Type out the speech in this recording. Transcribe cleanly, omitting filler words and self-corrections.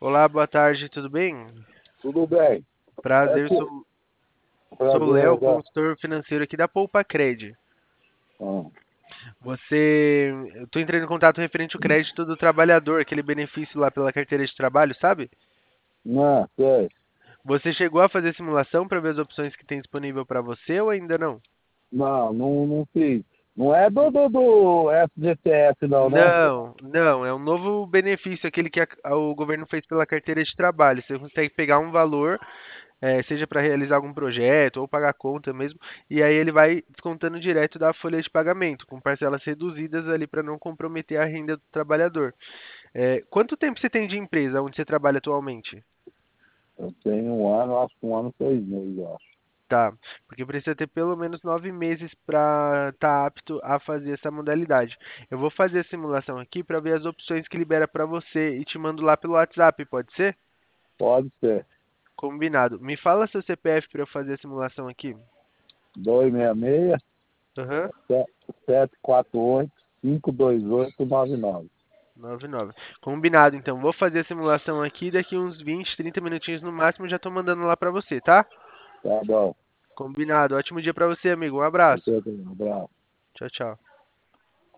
Olá, boa tarde, tudo bem? Tudo bem. É Prazer, que sou o prazer, Léo, né? consultor financeiro aqui da Poupa Cred. Ah, Eu tô entrando em contato referente ao crédito do trabalhador, aquele benefício lá pela carteira de trabalho, sabe? não, sei. Você chegou a fazer simulação para ver as opções que tem disponível para você ou ainda não? Não fiz. Não é do FGTS, não, né? Não, não, é um novo benefício, aquele que o governo fez pela carteira de trabalho. Você consegue pegar um valor, seja para realizar algum projeto ou pagar conta mesmo, e aí ele vai descontando direto da folha de pagamento, com parcelas reduzidas ali para não comprometer a renda do trabalhador. Quanto tempo você tem de empresa onde você trabalha atualmente? Eu tenho um ano, acho que um ano, 6 meses, eu acho. Tá, porque precisa ter pelo menos 9 meses para estar apto a fazer essa modalidade. Eu vou fazer a simulação aqui para ver as opções que libera para você e te mando lá pelo WhatsApp, pode ser? Pode ser. Combinado. Me fala seu CPF para eu fazer a simulação aqui. 266 Aham. 748 52899. 99. Combinado, então. Vou fazer a simulação aqui, daqui uns 20, 30 minutinhos no máximo, já tô mandando lá pra você, tá? Tá bom. Combinado. Ótimo dia pra você, amigo. Um abraço. Você tem um abraço. Tchau, tchau.